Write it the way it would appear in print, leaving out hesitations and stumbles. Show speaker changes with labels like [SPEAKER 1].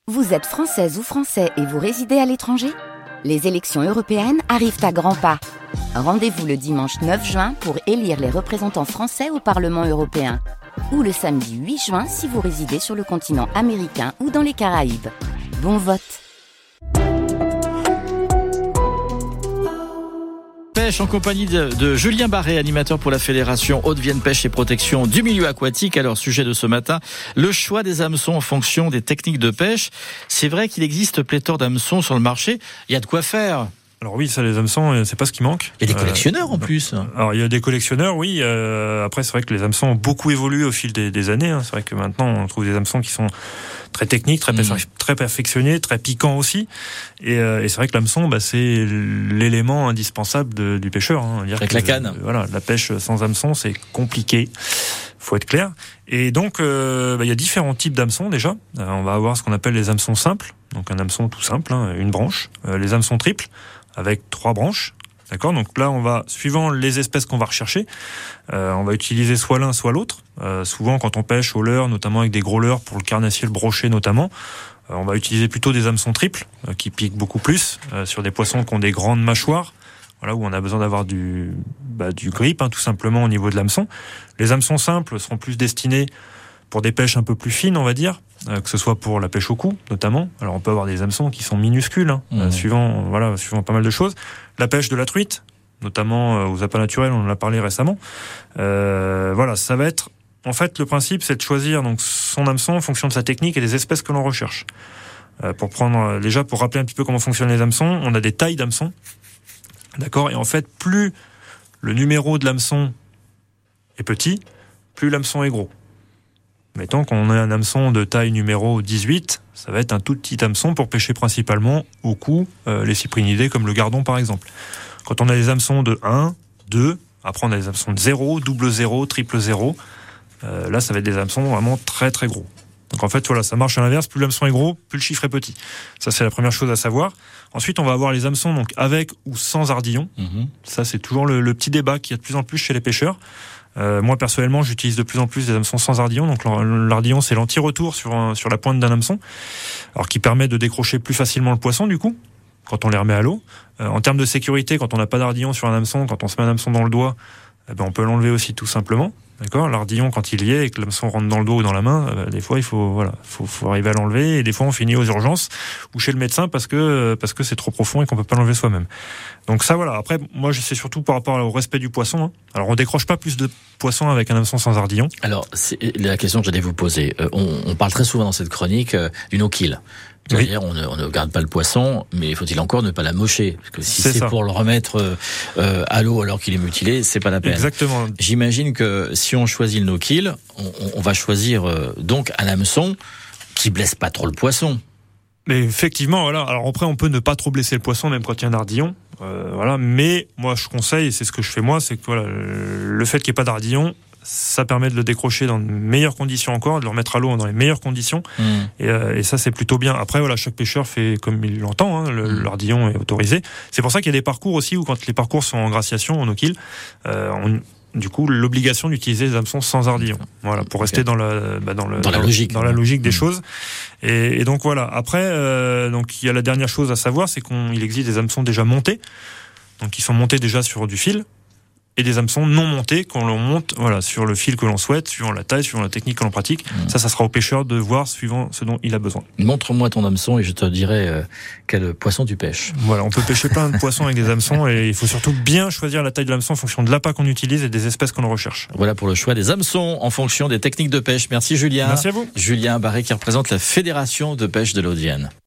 [SPEAKER 1] Vous êtes française ou français et vous résidez à l'étranger ? Les élections européennes arrivent à grands pas. Rendez-vous le dimanche 9 juin pour élire les représentants français au Parlement européen. Ou le samedi 8 juin si vous résidez sur le continent américain ou dans les Caraïbes. Bon vote!
[SPEAKER 2] Pêche en compagnie de Julien Barré, animateur pour la Fédération Haute-Vienne Pêche et Protection du milieu aquatique. Alors, sujet de ce matin, le choix des hameçons en fonction des techniques de pêche. C'est vrai qu'il existe pléthore d'hameçons sur le marché. Il y a de quoi faire.
[SPEAKER 3] Alors oui, ça, les hameçons, c'est pas ce qui manque.
[SPEAKER 2] Il y a des collectionneurs en plus.
[SPEAKER 3] Alors il y a des collectionneurs, oui. Après, c'est vrai que les hameçons ont beaucoup évolué au fil des années. C'est vrai que maintenant, on trouve des hameçons qui sont très techniques, très perfectionnés, très piquants aussi. Et c'est vrai que l'hameçon, c'est l'élément indispensable du pêcheur.
[SPEAKER 2] Avec la canne.
[SPEAKER 3] Voilà, la pêche sans hameçon, c'est compliqué. Faut être clair. Et donc, il y a différents types d'hameçons déjà. On va avoir ce qu'on appelle les hameçons simples. Donc un hameçon tout simple, une branche. Les hameçons triples, avec 3 branches. D'accord ? Donc là, on va, suivant les espèces qu'on va rechercher, on va utiliser soit l'un, soit l'autre. Souvent, quand on pêche au leurre, notamment avec des gros leurres, pour le carnassier, le brochet notamment, on va utiliser plutôt des hameçons triples, qui piquent beaucoup plus, sur des poissons qui ont des grandes mâchoires, voilà, où on a besoin d'avoir du grip, tout simplement, au niveau de l'hameçon. Les hameçons simples seront plus destinés pour des pêches un peu plus fines, on va dire, que ce soit pour la pêche au cou, notamment. Alors, on peut avoir des hameçons qui sont minuscules, suivant pas mal de choses. La pêche de la truite, notamment aux appâts naturels, on en a parlé récemment. Ça va être... En fait, le principe, c'est de choisir donc son hameçon en fonction de sa technique et des espèces que l'on recherche. Pour rappeler un petit peu comment fonctionnent les hameçons, on a des tailles d'hameçons. D'accord ? Et en fait, plus le numéro de l'hameçon est petit, plus l'hameçon est gros. Mettons qu'on a un hameçon de taille numéro 18, ça va être un tout petit hameçon pour pêcher principalement au cou, les cyprinidés comme le gardon par exemple. Quand on a des hameçons de 1, 2, après on a des hameçons de 0, double 0, triple 0, là ça va être des hameçons vraiment très très gros. Donc en fait voilà, ça marche à l'inverse, plus l'hameçon est gros, plus le chiffre est petit. Ça c'est la première chose à savoir. Ensuite on va avoir les hameçons donc avec ou sans ardillon. Ça c'est toujours le petit débat qu'il y a de plus en plus chez les pêcheurs. Moi personnellement j'utilise de plus en plus des hameçons sans ardillon. Donc l'ardillon c'est l'anti-retour sur la pointe d'un hameçon, alors qui permet de décrocher plus facilement le poisson du coup quand on les remet à l'eau. En termes de sécurité, quand on n'a pas d'ardillon sur un hameçon, quand on se met un hameçon dans le doigt, on peut l'enlever aussi tout simplement. D'accord ? L'ardillon, quand il y est et que l'hameçon rentre dans le dos ou dans la main, des fois il faut arriver à l'enlever, et des fois on finit aux urgences ou chez le médecin parce que c'est trop profond et qu'on peut pas l'enlever soi-même. Donc ça voilà. Après moi c'est surtout par rapport au respect du poisson. Alors on décroche pas plus de poissons avec un hameçon sans ardillon.
[SPEAKER 2] Alors c'est la question que j'allais vous poser. On parle très souvent dans cette chronique d'une no-kill. C'est-à-dire, on ne garde pas le poisson, mais faut-il encore ne pas l'amocher? Parce que si c'est pour le remettre à l'eau alors qu'il est mutilé, c'est pas la peine.
[SPEAKER 3] Exactement.
[SPEAKER 2] J'imagine que si on choisit le no-kill, on va choisir donc un hameçon qui blesse pas trop le poisson.
[SPEAKER 3] Mais effectivement, voilà. Alors après, on peut ne pas trop blesser le poisson, même quand il y a un ardillon. Voilà. Mais moi, je conseille, et c'est ce que je fais moi, c'est que voilà, le fait qu'il n'y ait pas d'ardillon, ça permet de le décrocher dans de meilleures conditions encore, de le remettre à l'eau dans les meilleures conditions. Et ça, c'est plutôt bien. Après, voilà, chaque pêcheur fait comme il l'entend. L'ardillon est autorisé. C'est pour ça qu'il y a des parcours aussi où, quand les parcours sont en graciation, en no-kill, du coup, l'obligation d'utiliser les hameçons sans ardillon. Voilà, pour rester dans la logique des choses. Et donc voilà. Après, donc il y a la dernière chose à savoir, c'est qu'il existe des hameçons déjà montés, donc qui sont montés déjà sur du fil, et des hameçons non montés qu'on l'on monte sur le fil que l'on souhaite, suivant la taille, suivant la technique que l'on pratique. Ça sera au pêcheur de voir suivant ce dont il a besoin.
[SPEAKER 2] Montre-moi ton hameçon et je te dirai quel poisson tu pêches.
[SPEAKER 3] Voilà, on peut pêcher plein de poissons avec des hameçons, et il faut surtout bien choisir la taille de l'hameçon en fonction de l'appât qu'on utilise et des espèces qu'on recherche.
[SPEAKER 2] Voilà pour le choix des hameçons en fonction des techniques de pêche. Merci Julien.
[SPEAKER 3] Merci à vous.
[SPEAKER 2] Julien Barré qui représente la Fédération de pêche de l'Haute-Vienne.